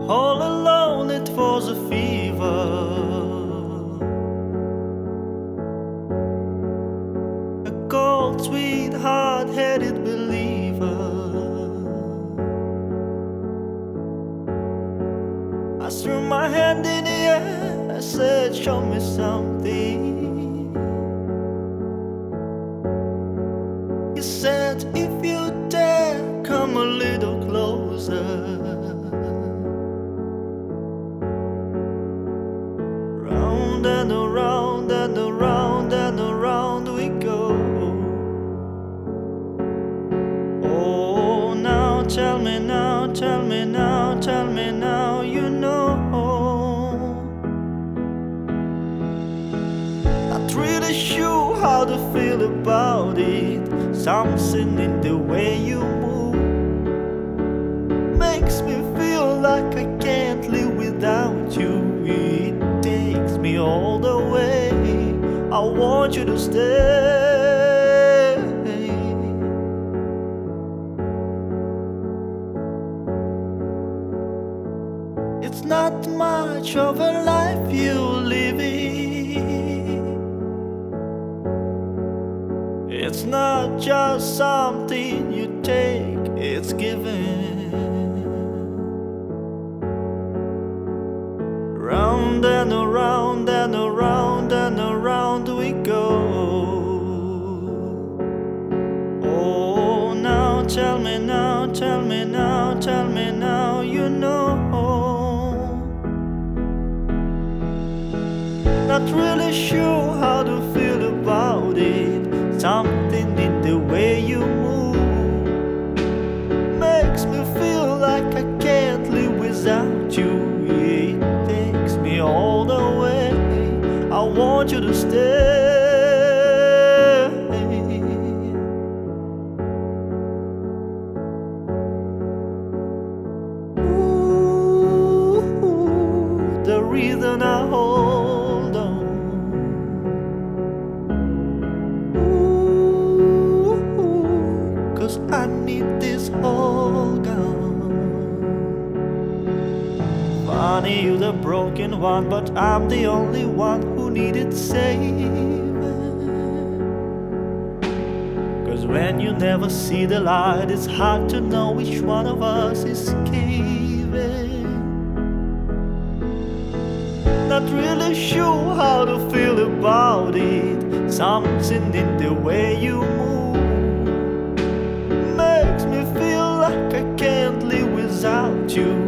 All alone it was a fever. A cold, sweet, hard-headed believer. I threw my hand in the air, I said, show me something. He said, if you dare, come a little closer. Round and around and around and around we go. Oh, now tell me now, tell me now, tell me now, you know. Not really sure how to feel about it. Something in the way you move makes me feel like I can't live without you. It takes me all the way. I want you to stay. It's not much of a life you're living. It's not just something you take, it's given. Round and around and around and around we go. Oh, now tell me now, tell me now, tell me now, you know. Not really sure how to feel about it. Something in the way you move makes me feel like I can't live without you. It takes me all the way. I want you to stay. Ooh, the reason I hold on. I need this all gone. Funny, you're the broken one, but I'm the only one who needed saving. Cause when you never see the light, it's hard to know which one of us is caving. Not really sure how to feel about it. Something in the way you move makes me feel like I can't live without you.